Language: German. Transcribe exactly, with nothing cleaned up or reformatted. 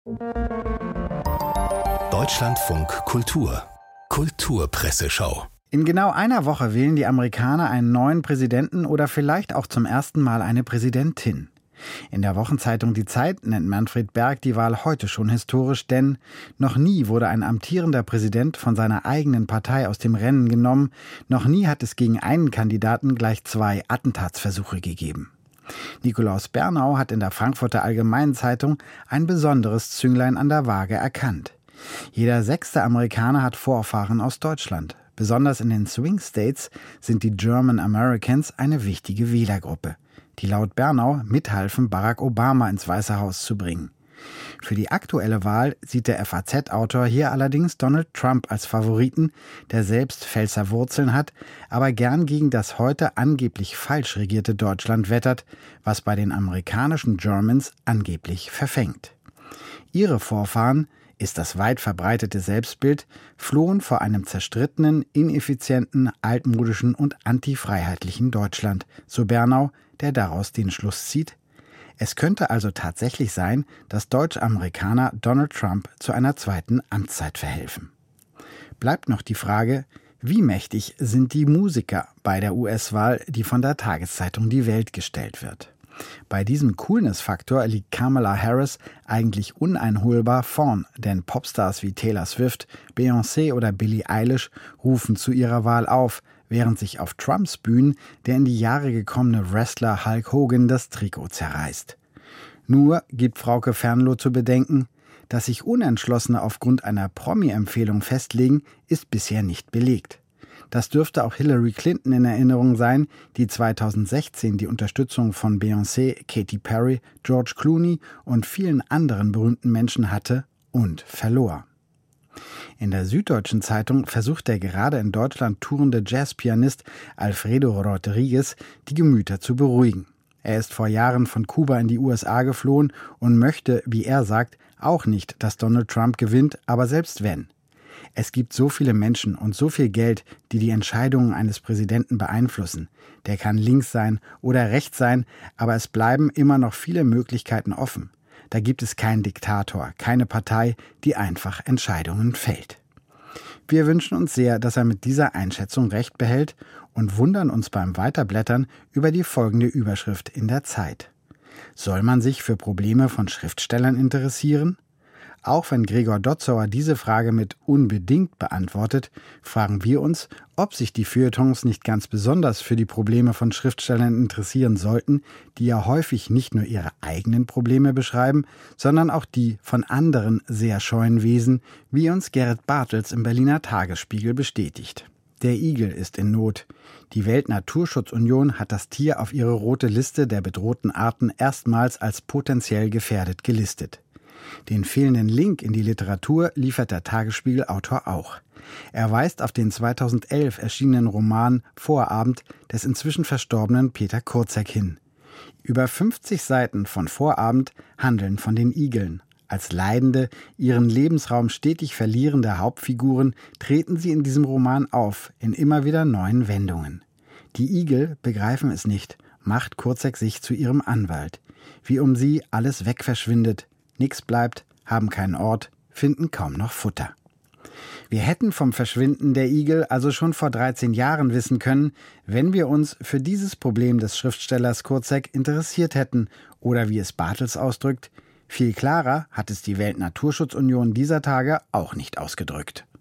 Deutschlandfunk Kultur Kulturpresseschau. In genau einer Woche wählen die Amerikaner einen neuen Präsidenten oder vielleicht auch zum ersten Mal eine Präsidentin. In der Wochenzeitung Die Zeit nennt Manfred Berg die Wahl heute schon historisch, denn noch nie wurde ein amtierender Präsident von seiner eigenen Partei aus dem Rennen genommen, noch nie hat es gegen einen Kandidaten gleich zwei Attentatsversuche gegeben. Nikolaus Bernau hat in der Frankfurter Allgemeinen Zeitung ein besonderes Zünglein an der Waage erkannt. Jeder sechste Amerikaner hat Vorfahren aus Deutschland. Besonders in den Swing States sind die German Americans eine wichtige Wählergruppe, die laut Bernau mithalfen, Barack Obama ins Weiße Haus zu bringen. Für die aktuelle Wahl sieht der F A Z-Autor hier allerdings Donald Trump als Favoriten, der selbst Pfälzer Wurzeln hat, aber gern gegen das heute angeblich falsch regierte Deutschland wettert, was bei den amerikanischen Germans angeblich verfängt. Ihre Vorfahren, ist das weit verbreitete Selbstbild, flohen vor einem zerstrittenen, ineffizienten, altmodischen und antifreiheitlichen Deutschland, so Bernau, der daraus den Schluss zieht: Es könnte also tatsächlich sein, dass Deutsch-Amerikaner Donald Trump zu einer zweiten Amtszeit verhelfen. Bleibt noch die Frage, wie mächtig sind die Musiker bei der U S-Wahl, die von der Tageszeitung Die Welt gestellt wird. Bei diesem Coolness-Faktor liegt Kamala Harris eigentlich uneinholbar vorn, denn Popstars wie Taylor Swift, Beyoncé oder Billie Eilish rufen zu ihrer Wahl auf, während sich auf Trumps Bühnen der in die Jahre gekommene Wrestler Hulk Hogan das Trikot zerreißt. Nur gibt Frauke Fernloh zu bedenken, dass sich Unentschlossene aufgrund einer Promi-Empfehlung festlegen, ist bisher nicht belegt. Das dürfte auch Hillary Clinton in Erinnerung sein, die zweitausendsechzehn die Unterstützung von Beyoncé, Katy Perry, George Clooney und vielen anderen berühmten Menschen hatte und verlor. In der Süddeutschen Zeitung versucht der gerade in Deutschland tourende Jazzpianist Alfredo Rodriguez die Gemüter zu beruhigen. Er ist vor Jahren von Kuba in die U S A geflohen und möchte, wie er sagt, auch nicht, dass Donald Trump gewinnt, aber selbst wenn. Es gibt so viele Menschen und so viel Geld, die die Entscheidungen eines Präsidenten beeinflussen. Der kann links sein oder rechts sein, aber es bleiben immer noch viele Möglichkeiten offen. Da gibt es keinen Diktator, keine Partei, die einfach Entscheidungen fällt. Wir wünschen uns sehr, dass er mit dieser Einschätzung recht behält und wundern uns beim Weiterblättern über die folgende Überschrift in der Zeit. Soll man sich für Probleme von Schriftstellern interessieren? Auch wenn Gregor Dotzauer diese Frage mit unbedingt beantwortet, fragen wir uns, ob sich die Feuilletons nicht ganz besonders für die Probleme von Schriftstellern interessieren sollten, die ja häufig nicht nur ihre eigenen Probleme beschreiben, sondern auch die von anderen sehr scheuen Wesen, wie uns Gerrit Bartels im Berliner Tagesspiegel bestätigt. Der Igel ist in Not. Die Weltnaturschutzunion hat das Tier auf ihre rote Liste der bedrohten Arten erstmals als potenziell gefährdet gelistet. Den fehlenden Link in die Literatur liefert der Tagesspiegel-Autor auch. Er weist auf den zweitausendelf erschienenen Roman Vorabend des inzwischen verstorbenen Peter Kurzek hin. Über fünfzig Seiten von Vorabend handeln von den Igeln. Als leidende, ihren Lebensraum stetig verlierende Hauptfiguren treten sie in diesem Roman auf, in immer wieder neuen Wendungen. Die Igel begreifen es nicht, macht Kurzek sich zu ihrem Anwalt. Wie um sie alles wegverschwindet. Nix bleibt, haben keinen Ort, finden kaum noch Futter. Wir hätten vom Verschwinden der Igel also schon vor dreizehn Jahren wissen können, wenn wir uns für dieses Problem des Schriftstellers Kurzek interessiert hätten oder wie es Bartels ausdrückt, viel klarer hat es die Weltnaturschutzunion dieser Tage auch nicht ausgedrückt.